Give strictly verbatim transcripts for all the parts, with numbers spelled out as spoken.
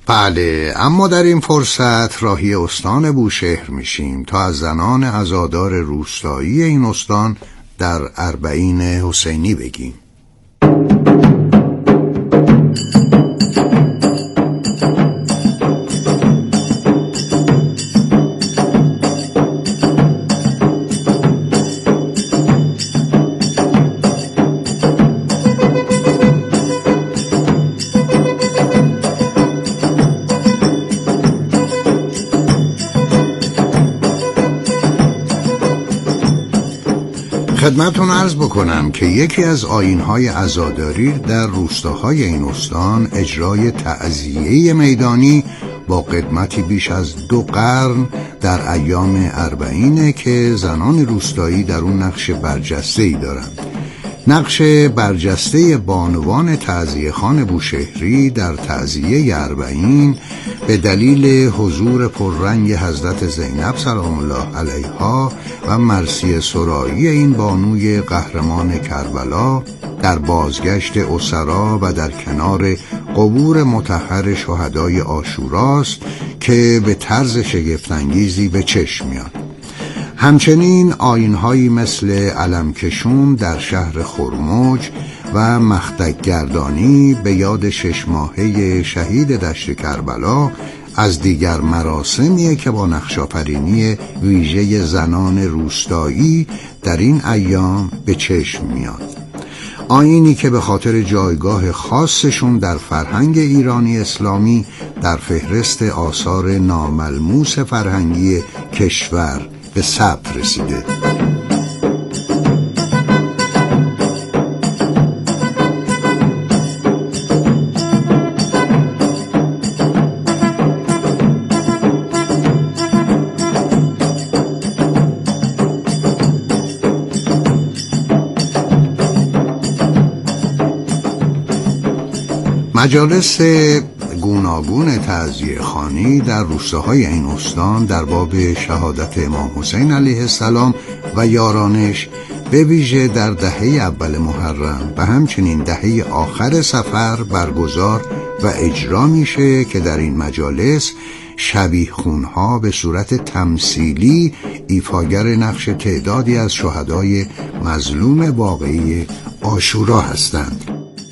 بله، اما در این فرصت راهی استان بوشهر میشیم تا از زنان عزادار روستایی این استان در اربعین حسینی بگیم. خدمتتون عرض بکنم که یکی از آیین‌های عزاداری در روستاهای این استان اجرای تعزیه میدانی با قدمتی بیش از دو قرن در ایام اربعینه که زنان روستایی در اون نقش برجسته‌ای دارند. نقش برجسته بانوان تعزیه خان بوشهری در تعزیه اربعین به دلیل حضور پررنگ حضرت زینب سلام الله علیها و مرثیه سرایی این بانوی قهرمان کربلا در بازگشت اسرا و در کنار قبور مطهر شهدای عاشوراست که به طرز شگفت‌انگیزی به چشم میاد. همچنین آیین‌هایی مثل علمکشون در شهر خرمج و مختک گردانی به یاد شش ماهه شهید دشت کربلا از دیگر مراسمیه که با نقش‌آفرینی ویژه زنان روستایی در این ایام به چشم میاد. آیینی که به خاطر جایگاه خاصشون در فرهنگ ایرانی اسلامی در فهرست آثار ناملموس فرهنگی کشور به ثبت رسیده. مجالس گوناگون تعزیه خانی در روستاهای این استان در باب شهادت امام حسین علیه السلام و یارانش به ویژه در دهه اول محرم و همچنین دهه آخر صفر برگزار و اجرا میشه که در این مجالس شبیه خونها به صورت تمثیلی ایفاگر نقش تعدادی از شهدای مظلوم واقعی عاشورا هستند.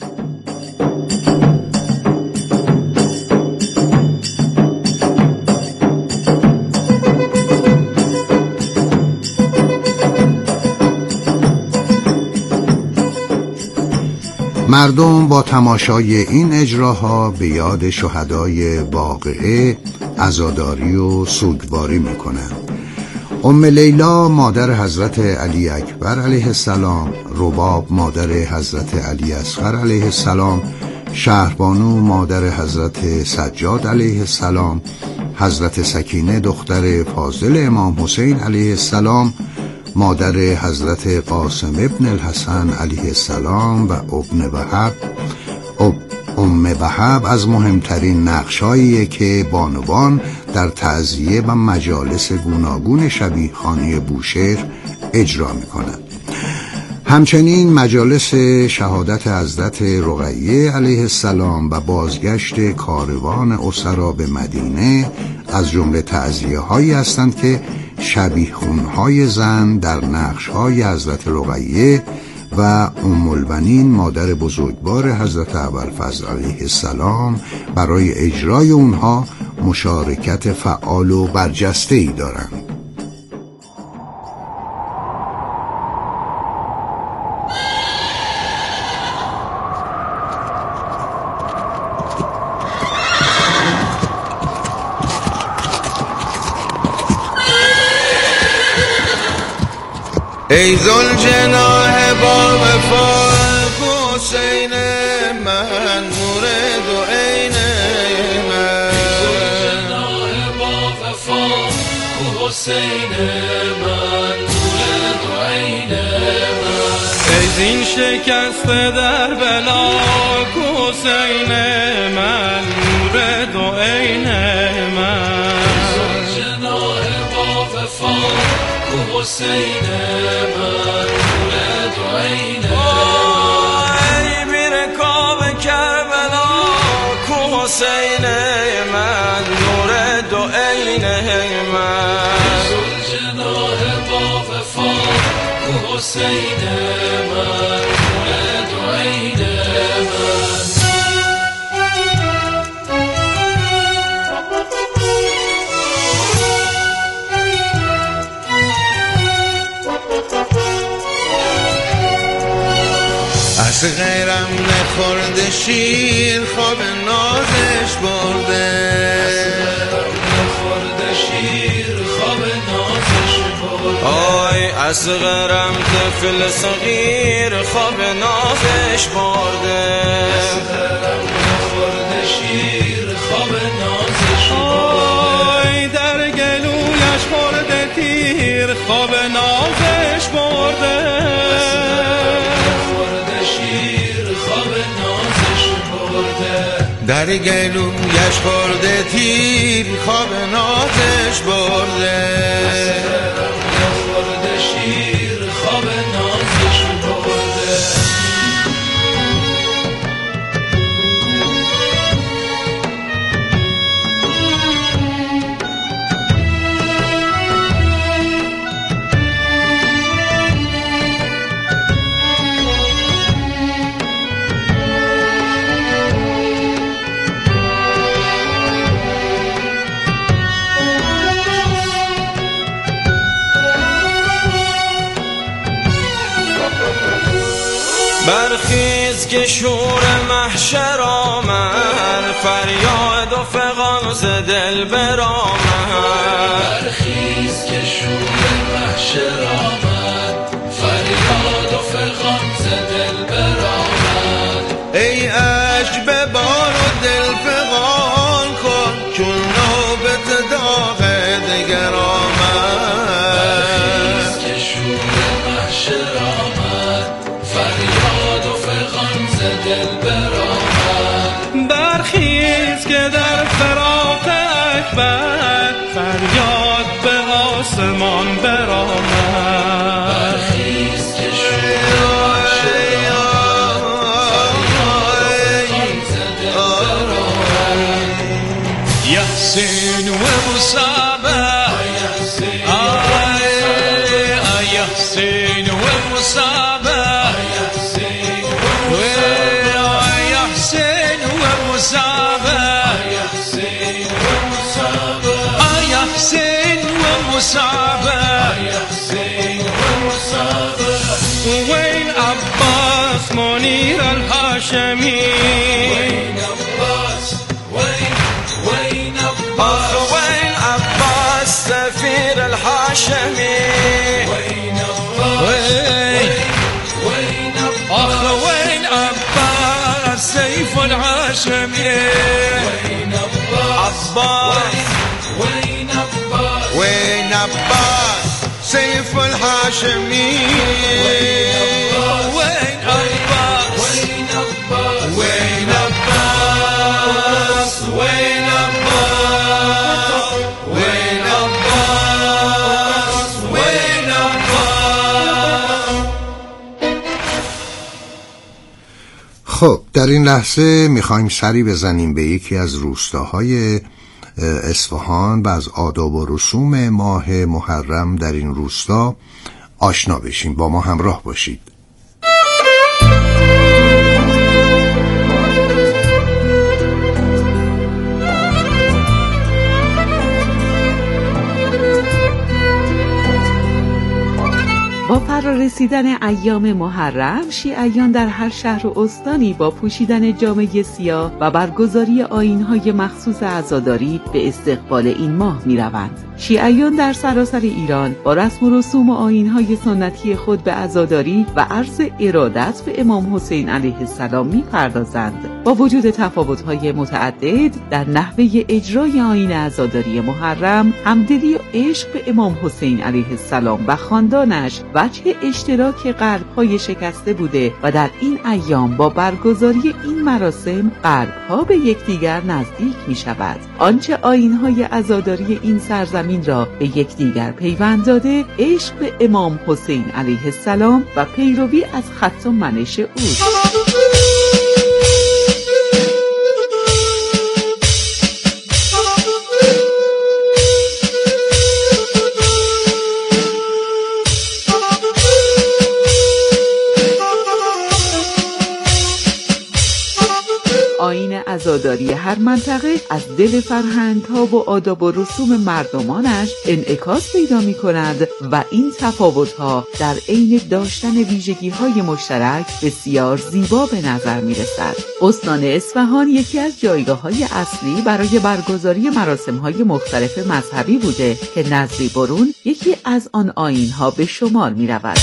مردم با تماشای این اجراها به یاد شهدای واقعه عزاداری و سوگواری میکنند. ام لیلا مادر حضرت علی اکبر علیه السلام، رباب مادر حضرت علی اصغر علیه السلام، شهربانو مادر حضرت سجاد علیه السلام، حضرت سکینه دختر فاضل امام حسین علیه السلام، مادر حضرت قاسم ابن الحسن علیه السلام و ابن وهب ام وهب از مهمترین نقش‌هایی که بانوان در تعزیه و مجالس گوناگون شبیه خانی بوشهر اجرا می‌کنند. همچنین مجالس شهادت حضرت رقیه علیه السلام و بازگشت کاروان اسرا به مدینه از جمله تعزیه‌هایی هستند که شبیه خونهای زن در نقش‌های حضرت رقیه و ام البنین مادر بزرگوار حضرت ابوالفضل علیه السلام برای اجرای اونها مشارکت فعال و برجسته‌ای دارند. ای ذوالجناح با وفا حسین من، مورد و عین من، ای ذوالجناح با وفا حسین من، مورد و عین من، ای زین شکست در بلا حسین من، مورد و عین من، ای ذوالجناح با وفا حسین من، مورد و عین من، ای بی رکاب کربلا کو حسین من نور دو عین من جناح با وفا کو حسین من نور دو عین من از غیرم نخورده شیر خواب نازش برده نخورده شیر خواب نازش برده آی از غیرم طفل صغیر خواب نازش برده نخورده شیر خواب نازش برده آی در گلویش خورده تیر خواب نازش برده در گلویش خورده تیر خواب نازش برده خورده شیر خواب نازش برده برخیز که شور محشر آمد فریاد و فغان ز دل برآمد برخیز که شور محشر آمد فریاد و فغان ز دل برآمد ای عشق ببار و دل فغان کن چون نوبت داغ دگر آمد برخیز که شور محشر آمد فریاد و فغان ز دل برآمد برخیز که در فراق اکبر فریاد به آسمان برآمد برخیز که شور محشر آمد فریاد و فغان ز دل برآمد یحسین و مصابه یحسین و مصابه وين عباس منير الهاشمي وين عباس وين وين عباس وين عباس سفير الهاشمي وين عباس وين اخ وين عباس سيف الهاشمي وين عباس وين عباس وين عباس سيف الهاشمي وين عباس وين عباس وين عباس وين عباس وين عباس وين عباس. خب در این لحظه میخوایم سری بزنیم به یکی از روستاهای اصفهان و از آداب و رسوم ماه محرم در این روستا آشنا بشیم. با ما همراه باشید. با فرارسیدن ایام محرم، شیعیان در هر شهر و استانی با پوشیدن جامه سیاه و برگزاری آیین‌های مخصوص عزاداری به استقبال این ماه می‌روند. شیعیان در سراسر ایران با رسم و رسوم و آیین‌های سنتی خود به عزاداری و عرض ارادت به امام حسین علیه السلام می‌پردازند. با وجود تفاوت‌های متعدد در نحوه اجرای آیین عزاداری محرم، همدلی و عشق به امام حسین علیه السلام و خاندانش وجه اشتراک قلب‌های شکسته بوده و در این ایام با برگزاری این مراسم قلب‌ها به یکدیگر نزدیک می‌شود. آنچه آیین‌های عزاداری این سرزمین را به یکدیگر پیوند داده، عشق به امام حسین علیه السلام و پیروی از خط و منش او. آیین عزاداری هر منطقه از دل فرهنگ‌ها و آداب و رسوم مردمانش انعکاس پیدا می‌کند و این تفاوت‌ها در عین داشتن ویژگی‌های مشترک بسیار زیبا به نظر می‌رسد. استان اصفهان یکی از جایگاه‌های اصلی برای برگزاری مراسم‌های مختلف مذهبی بوده که نظری برون یکی از آن آیین‌ها به شمار می‌رود.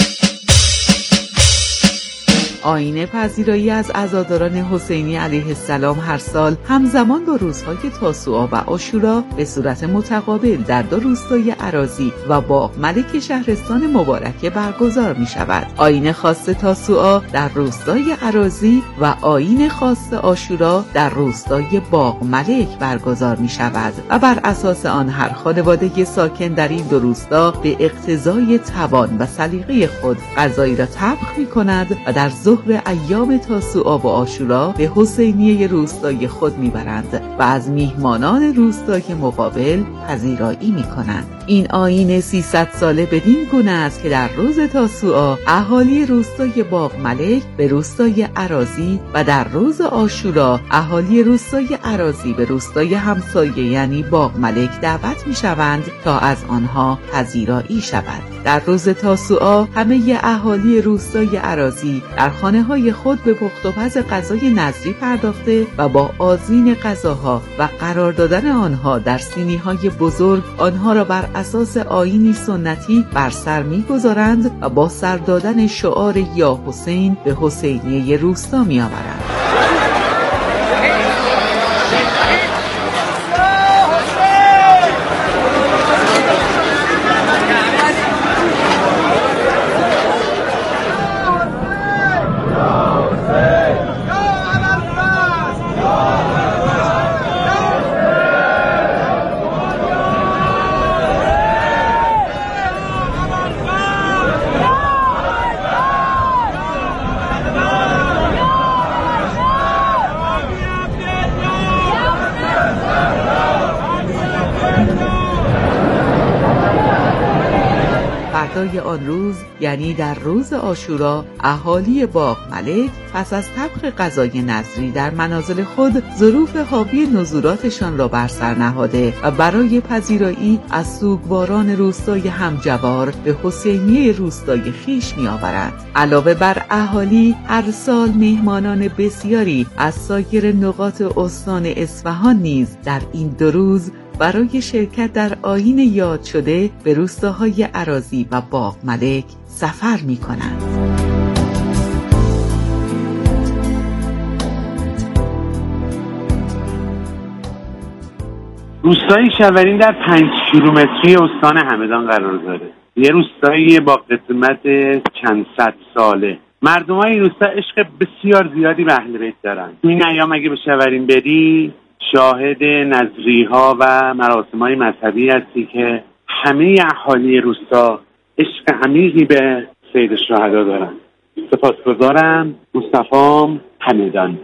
آیین پذیرایی از عزاداران حسینی علیه السلام هر سال همزمان با روزهای تاسوعا و عاشورا به صورت متقابل در دو روستای اراضی و باغ ملک شهرستان مبارکه برگزار می شود. آیین خاص تاسوعا در روستای اراضی و آیین خاص عاشورا در روستای باغ ملک برگزار می شود و بر اساس آن هر خانواده ساکن در این دو روستا به اقتضای توان و سلیقه خود غذایی را طبخ می کند و در ظهر ایام تاسوعا و عاشورا به حسینیه روستای خود میبرند و از میهمانان روستای مقابل پذیرایی میکنند. این آیین سیصد ساله بدین گونه است که در روز تاسوعا اهالی روستای باغ ملک به روستای اراضی و در روز عاشورا اهالی روستای اراضی به روستای همسایه یعنی باغ ملک دعوت میشوند تا از آنها پذیرایی شود. در روز تاسوعا همه اهالی روستای اراضی در خانه‌های خود به پخت و پز غذای نظری پرداخته و با آذین غذاها و قرار دادن آنها در سینی‌های بزرگ آنها را بر اساس آیینی سنتی بر سر می‌گذارند و با سر دادن شعار یا حسین به حسینیه روستا می‌آورند. فردای آن روز یعنی در روز عاشورا اهالی باغ ملک پس از طبخ غذای نظری در منازل خود ظروف حاوی نزولاتشان را بر سر نهاده و برای پذیرایی از سوگواران روستای همجوار به حسینیه روستای خویش می آورند. علاوه بر اهالی هر سال مهمانان بسیاری از سایر نقاط استان اصفهان نیز در این دو روز برای شرکت در آیین یاد شده به روستاهای اراضی و باغ ملک سفر می کنند. روستای شورین در پنج کیلومتری استان همدان قرار داره. یه روستایی با قدمت چند صد ساله. مردم های این روستا عشق بسیار زیادی به اهل بیت دارن. این ایام اگه به شورین بری شاهد نظری ها و مراسم های مذهبی هستی که همه اهالی روستا عشق عمیقی به سید الشهدا دارن. سپاسگزارم. مصطفی همدان.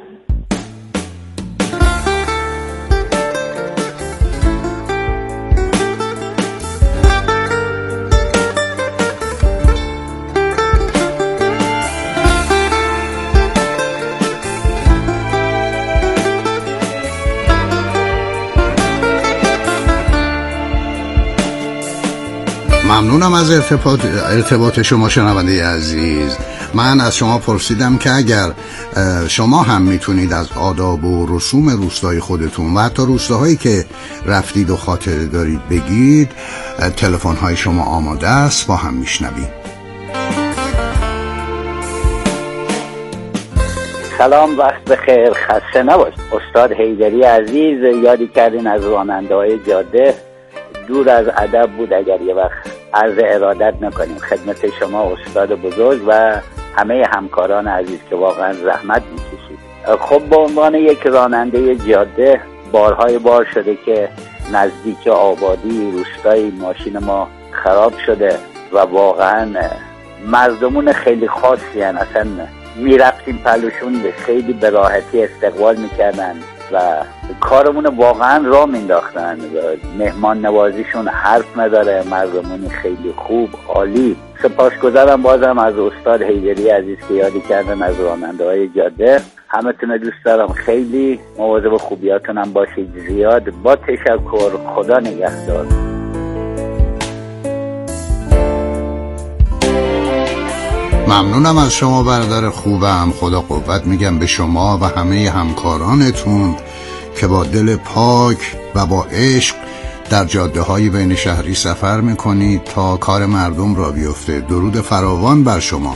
ممنونم از ارتباط, ارتباط شما شنونده عزیز. من از شما پرسیدم که اگر شما هم میتونید از آداب و رسوم روستای خودتون و حتی روستاهایی که رفتید و خاطره دارید بگید. تلفن های شما آماده است، با هم میشنویم. سلام، وقت بخیر، خسته نباش. استاد حیدری عزیز یادی کردین از راننده های جاده. دور از ادب بود اگر یه وقت عرض ارادت نکنیم خدمت شما استاد بزرگ و همه همکاران عزیز که واقعا زحمت میکشید. خب به عنوان یک راننده جاده بارهای بار شده که نزدیک آبادی روستایی ماشین ما خراب شده و واقعا مردمون خیلی خاصی هن. اصلا میرفتیم پلوشون خیلی به راحتی استقبال میکردن، و کارمون واقعا را مینداختن. مهمان نوازیشون حرف نداره، مردمونی خیلی خوب، عالی. سپاسگزارم بازم از استاد حیدری عزیز که یادی کردن از راننده های جاده. همتون دوست دارم، خیلی مواظب خوبیاتون هم باشید زیاد. با تشکر، خدا نگهدار. ممنونم از شما برادر خوبم. خدا قوت میگم به شما و همه همکارانتون که با دل پاک و با عشق در جاده های بین شهری سفر میکنید تا کار مردم را بیفته. درود فراوان بر شما.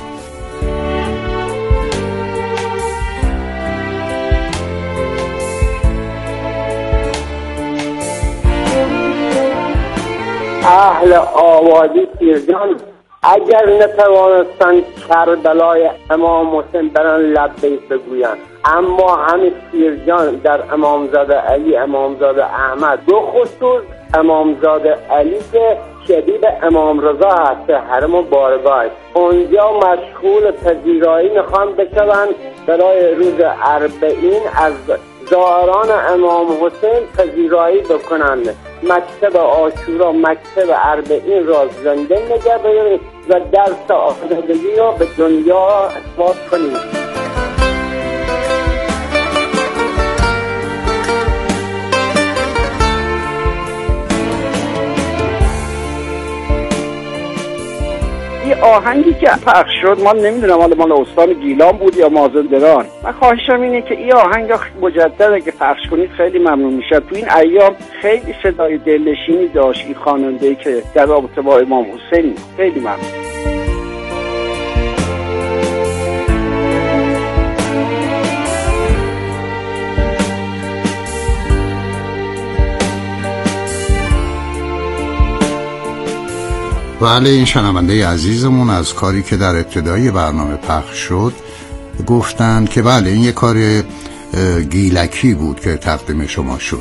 اهل آوادی پیرجان اگر نتوانستند کربلای امام حسین برن لبیک بگویند، اما همین پیرجان در امامزاده علی، امامزاده احمد، دو خصوص امامزاده علی که شبیه امام رضا هست، حرم و بارگاه، اونجا مشغول پذیرایی میخوان بشوند برای روز اربعین از زائران امام حسین پذیرایی بکنند. مکتب عاشورا، مکتب اربعین را زنده نگه دارید و درس آزادگی را به دنیا اثبات کنید. این آهنگی که پخش شد، من نمیدونم حالا مال استان گیلان بود یا مازندران. من خواهشم اینه که این آهنگ مجدد که پخش کنید خیلی ممنون میشه. تو این ایام خیلی صدای دلنشینی داشت این خواننده‌ای که در رابطه با امام حسین. خیلی ممنون. بله، این شنونده عزیزمون از کاری که در ابتدای برنامه پخش شد گفتند که بله این یه کار گیلکی بود که تقدیم شما شد.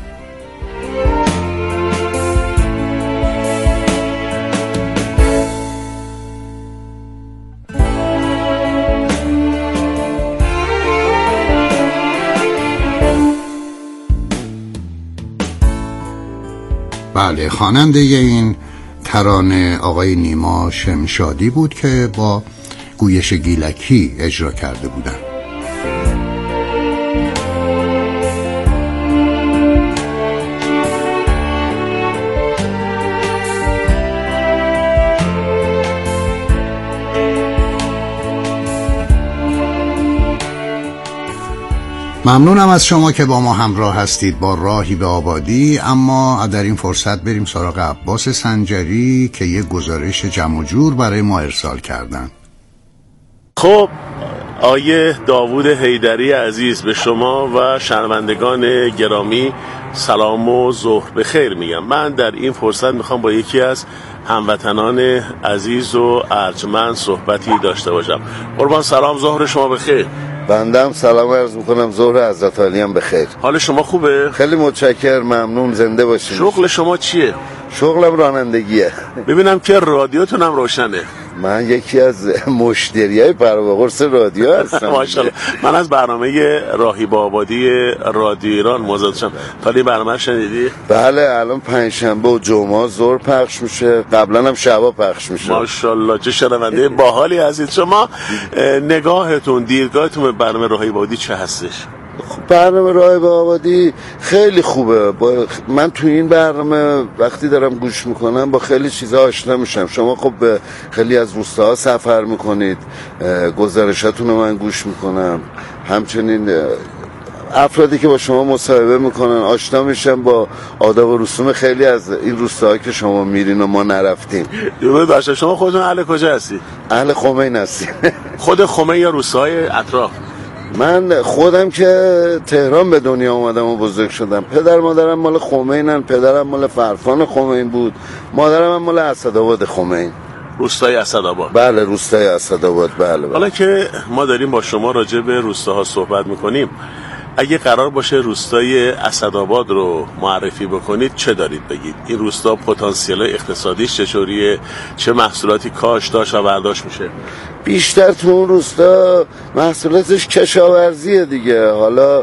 بله، خواننده این ترانه آقای نیما شمشادی بود که با گویش گیلکی اجرا کرده بودند. ممنونم از شما که با ما همراه هستید با راهی به آبادی. اما در این فرصت بریم سراغ عباس سنجری که یک گزارش جمع و جور برای ما ارسال کردن. خب آیه داوود حیدری عزیز، به شما و شنوندگان گرامی سلام و ظهر بخیر میگم. من در این فرصت میخوام با یکی از هموطنان عزیز و ارجمند صحبتی داشته باشم. قربان سلام، ظهر شما بخیر. بندم سلام عرض میکنم، ظهر حضرت علی هم بخیر. حال شما خوبه؟ خیلی متشکرم، ممنون، زنده باشید. شغل شما چیه؟ شغلم رانندگیه. ببینم که رادیوتون هم روشنه. من یکی از مشتریای پرواقرص رادیو هستم. ماشاءالله. من از برنامه راهی به آبادی رادیو ایران مزد شدم. تا این برنامه شنیدی؟ بله، الان پنجشنبه و جمعه ظهر پخش میشه، قبلا هم شبا پخش میشه. ماشاءالله، چه شنونده باحالی هستید شما. نگاهتون، دیدگاهتون به برنامه راهی به آبادی چه هستش؟ برنامه راهی به آبادی خیلی خوبه. با من تو این برنامه وقتی دارم گوش میکنم با خیلی چیزا آشنا میشم. شما خب به خیلی از روستاها سفر میکنید، گزارشاتون رو من گوش میکنم، همچنین افرادی که با شما مصاحبه میکنن آشنا میشم با آداب و رسوم خیلی از این روستاها که شما میرین و ما نرفتیم. درود بر شما. خودتون اهل کجا هستی؟ اهل خمین هستیم. خود خمین یا روستاهای اطراف؟ من خودم که تهران به دنیا اومدم و بزرگ شدم. پدر مادرم مال خمینن، پدرم مال فرفان خمین بود، مادرم هم مال اسدآباد خمین. روستای اسدآباد؟ بله، روستای اسدآباد. بله, بله. حالا که ما داریم با شما راجع به روستاها صحبت میکنیم، اگه قرار باشه روستای اسدآباد رو معرفی بکنید چه دارید بگید؟ این روستا پتانسیل اقتصادیش چطوریه؟ چه محصولاتی کاشت داشت و برداشت میشه؟ بیشتر تو اون روستا محصولاتش کشاورزیه دیگه. حالا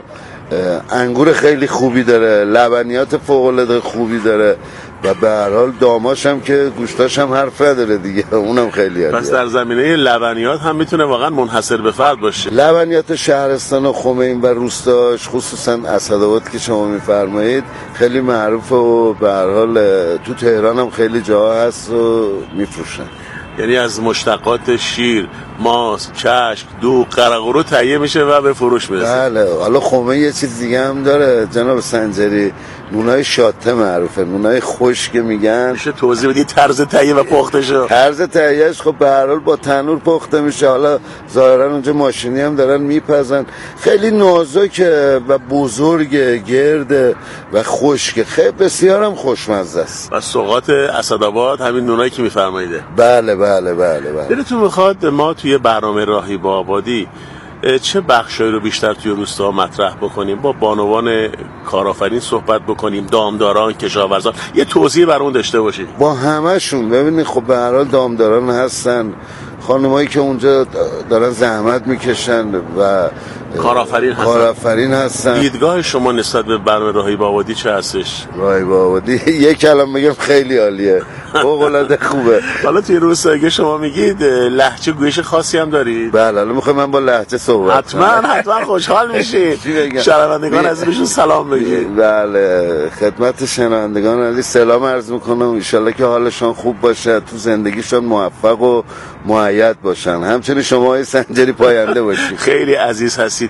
انگور خیلی خوبی داره، لبنیات فوق العاده خوبی داره و به هر حال داماش هم که گوشتاش هم حرف نداره دیگه، اونم خیلی عالیه. پس در زمینه لبنیات هم میتونه واقعا منحصر به فرد باشه. لبنیات شهرستان و خمین و روستاش خصوصا اسدآباد که شما میفرمایید خیلی معروفه و به هر حال تو تهران هم خیلی جا هست و میفروشن. یعنی از مشتقات شیر، ماست، چشم، دوغ، قرقرو تهیه میشه و به فروش میرسه. بله. حالا خمه یه چیز دیگه هم داره جناب سنجری، نونای شاته معروفه، نونای خوش که میگن. میشه توضیح بدی طرز تهیه و پختشه؟ طرز تهیهش خب به هر حال با تنور پخته میشه. حالا ظاهرا اونجا ماشینی هم دارن میپزن، خیلی نازکه و بزرگه، گرده و خشکه، خیلی بسیار هم خوشمزه است. و سوغات اسدآباد همین نونایی که میفرمایید. بله بله بله بله. دلتون میخواد ما توی برنامه راهیب آبادی چه بخشایی رو بیشتر توی روستا مطرح بکنیم؟ با بانوان کارآفرین صحبت بکنیم، دامداران، کشاورزان، یه توضیح برامون داشته باشید. با همه‌شون. ببینید خب به هر حال دامداران هستن، خانمایی که اونجا دارن زحمت میکشن و کارآفرین هستن. کارآفرین هستن. دیدگاه شما نسبت به برنامه راهیب آبادی چه هستش؟ راهیب آبادی یک کلمه بگم خیلی عالیه، فوق العاده خوبه. حالا توی روستا شما میگید لهجه گویش خاصی هم دارید؟ بله. حالا میخوام من با لهجه صحبت حتما حتما خوشحال میشید. شنوندگان از بهشون سلام بگید. بله. خدمت شنوندگان علی سلام عرض میکنم، ان شاءالله که حالشان خوب باشه، تو زندگیشون موفق و مؤید باشن، همچنین شما های سنجری پاینده باشید. خیلی عزیز هستید.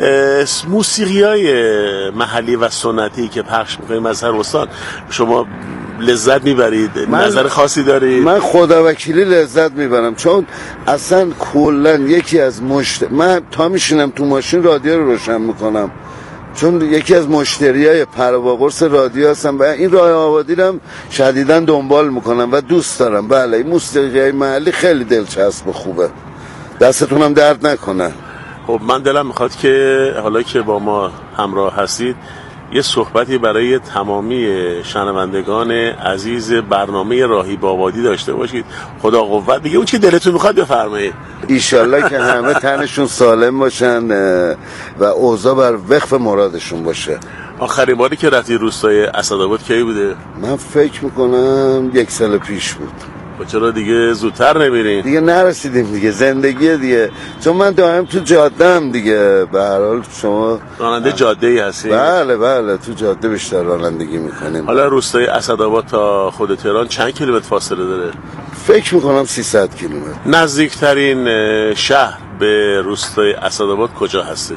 موسیقیای محلی و سنتی که پخش میکنیم از هر استان شما لذت میبرید؟ نظر خاصی دارید؟ من خدا وکیلی لذت میبرم، چون اصلا کلا یکی از مشت من تا میشینم تو ماشین رادیو رو روشن میکنم، چون یکی از مشتریای پر و قرص رادیو هستم و این راه آبادی رو هم شدیداً دنبال میکنم و دوست دارم. بله. این موسیقیای محلی خیلی دلچسب و خوبه، دستتون هم درد نکنه. خب من دلم میخواد که حالا که با ما همراه هستید یه صحبتی برای تمامی شنوندگان عزیز برنامه راهیب آبادی داشته باشید. خدا قوت. دیگه اون چی دلتون میخواد بفرمایید. ایشالله که همه تنشون سالم باشن و اوضاع بر وفق مرادشون باشه. آخرین باری که رفتی روستای اسدآباد کی بوده؟ من فکر میکنم یک سال پیش بود. چرا دیگه زودتر نمیرین؟ دیگه نرسیدیم دیگه، زندگی دیگه، چون من دائم تو جاده هم دیگه. به هر حال شما راننده جاده ای هستی؟ بله بله، تو جاده بیشتر رانندگی میکنیم. حالا روستای اسدآباد تا خود تهران چند کیلومتر فاصله داره؟ فکر میکنم سیصد کیلومتر. نزدیکترین شهر به روستای اسدآباد کجا هستش؟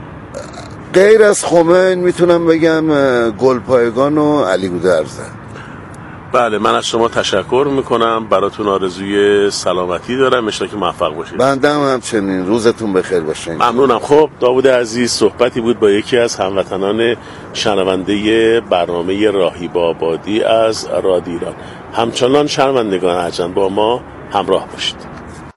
غیر از خمین میتونم بگم گلپایگان و علی گودرزه. بله. من از شما تشکر میکنم، براتون آرزوی سلامتی دارم، ان که موفق باشید. بنده هم همچنین، روزتون بخیر باشه. ممنونم. خب داوود عزیز صحبتی بود با یکی از هموطنان شنونده برنامه راهیب آبادی از رادیو ایران. همچنان شنوندگان ارجمند با ما همراه باشید.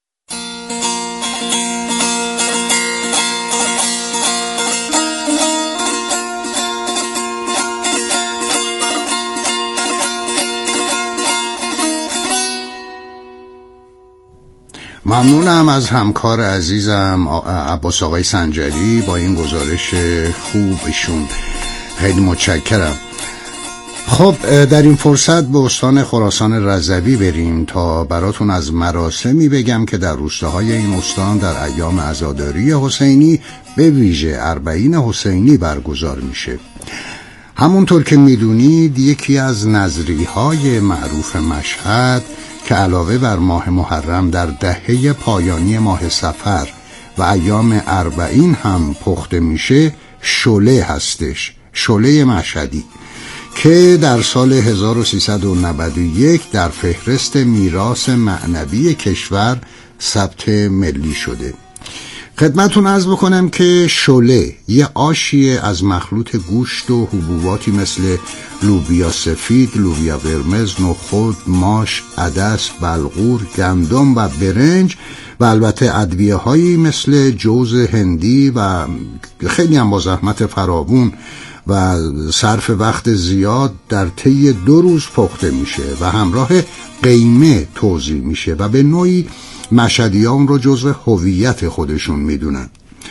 ممنونم از همکار عزیزم عباس آقای سنجری با این گزارش خوبشون، خیلی متشکرم. خب در این فرصت به استان خراسان رضوی بریم تا براتون از مراسمی بگم که در روستاهای این استان در ایام عزاداری حسینی به ویژه اربعین حسینی برگزار میشه. همونطور که میدونید یکی از نظریهای معروف مشهد که علاوه بر ماه محرم در دهه پایانی ماه صفر و ایام اربعین هم پخته میشه شله هستش، شله مشهدی که در سال هزار و سیصد و نود و یک در فهرست میراث معنوی کشور ثبت ملی شده. خدمتون عرض بکنم که شله یه آشیه از مخلوط گوشت و حبوباتی مثل لوبیا سفید، لوبیا قرمز، نخود، ماش، عدس، بلغور، گندم و برنج و البته ادویه هایی مثل جوز هندی و خیلی هم با زحمت فراوون و صرف وقت زیاد در طی دو روز پخته میشه و همراه قیمه توزیع میشه و به نوعی مشهدیان رو جزو هویت خودشون میدونن.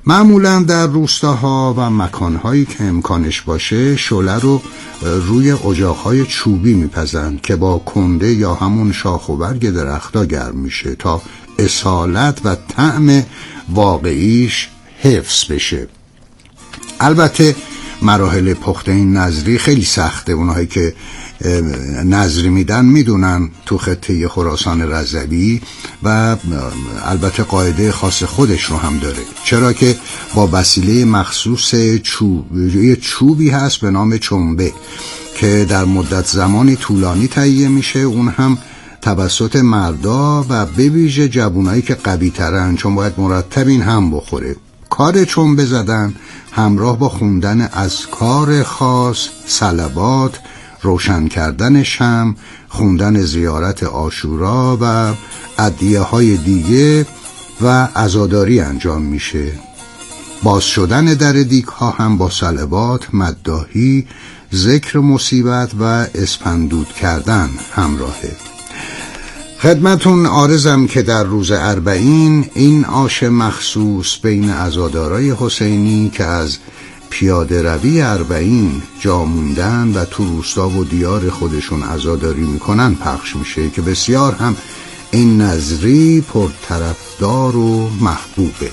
معمولا در روستاها و مکانهایی که امکانش باشه شعله رو روی اجاقهای چوبی میپزند که با کنده یا همون شاخ و برگ درختها گرم میشه تا اصالت و طعم واقعیش حفظ بشه. البته مراحل پخت این نظری خیلی سخته. اونهایی که نظری میدن میدونن تو خطه خراسان رضوی و البته قاعده خاص خودش رو هم داره، چرا که با وسیله مخصوص چوب یه چوبی هست به نام چنبه که در مدت زمانی طولانی تهیه میشه، اون هم توسط مردا و به ویژه جوونایی که قوی ترن، چون باید مرتب این هم بخوره. کار چنبه زدن همراه با خوندن اذکار خاص، صلوات، روشن کردن شمع، خوندن زیارت عاشورا و ادعیه های دیگه و عزاداری انجام میشه. باز شدن در دیگ ها هم با صلوات، مداحی، ذکر مصیبت و اسپندود کردن همراهه. خدمتون عارضم که در روز اربعین این آش مخصوص بین عزادارای حسینی که از پیاده روی اربعین جا موندن و تو روستا و دیار خودشون عزاداری میکنن پخش میشه که بسیار هم این نظری پرطرفدار و محبوبه.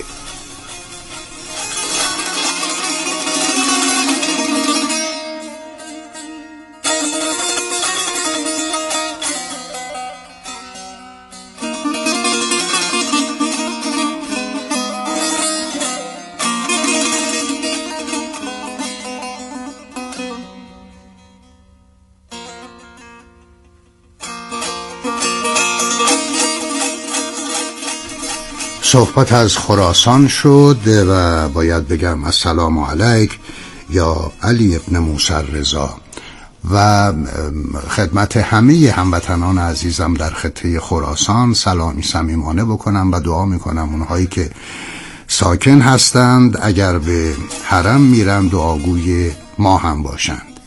صحبت از خراسان شد و باید بگم السلام علیک یا علی ابن موسی رضا و خدمت همه هموطنان عزیزم در خطه خراسان سلامی صمیمانه بکنم و دعا میکنم اونهایی که ساکن هستند اگر به حرم میرن دعاگوی ما هم باشند.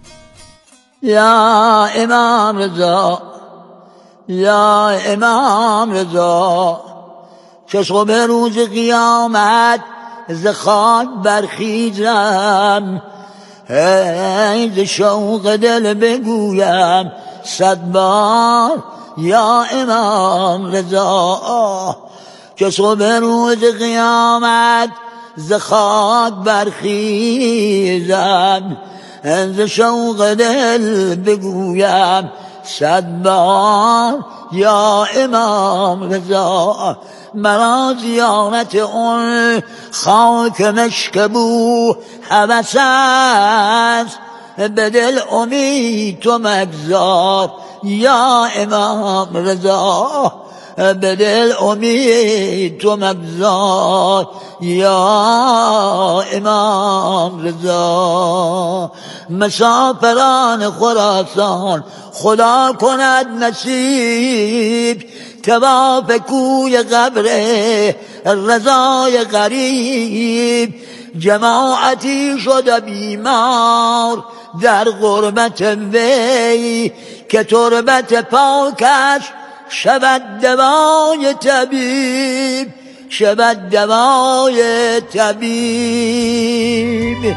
یا امام رضا، یا امام رضا، که صبح روز قیامت ز خاک برخیزم، ای ز شوق دل بگویم صد بار یا امام رضا، که صبح روز قیامت ز خاک برخیزم، ز شوق دل بگویم صد بار یا امام رضا. مرا زیارت اون خاک مشکبو هوس است، به دل امید تو مگذار یا امام رضا، به دل امید تو مگذار یا امام رضا. مسافران خراسان خدا کند نصیب، طواف کوی قبر رضای غریب، جماعتی شده بیمار در غربت وی، که تربت پاکش شود دوای طبیب، شود دوای طبیب.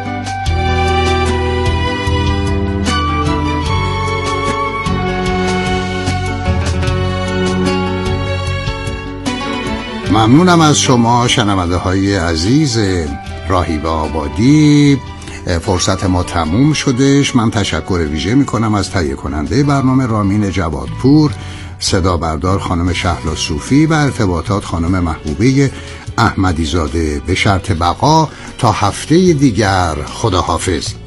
ممنونم از شما شنونده های عزیز راهیب آبادی. فرصت ما تموم شدش. من تشکر ویژه میکنم از تهیه کننده برنامه رامین جوادپور، صدا بردار خانم شهلا صوفی و ارتباطات خانم محبوبه احمدی زاده. به شرط بقا تا هفته دیگر، خداحافظ.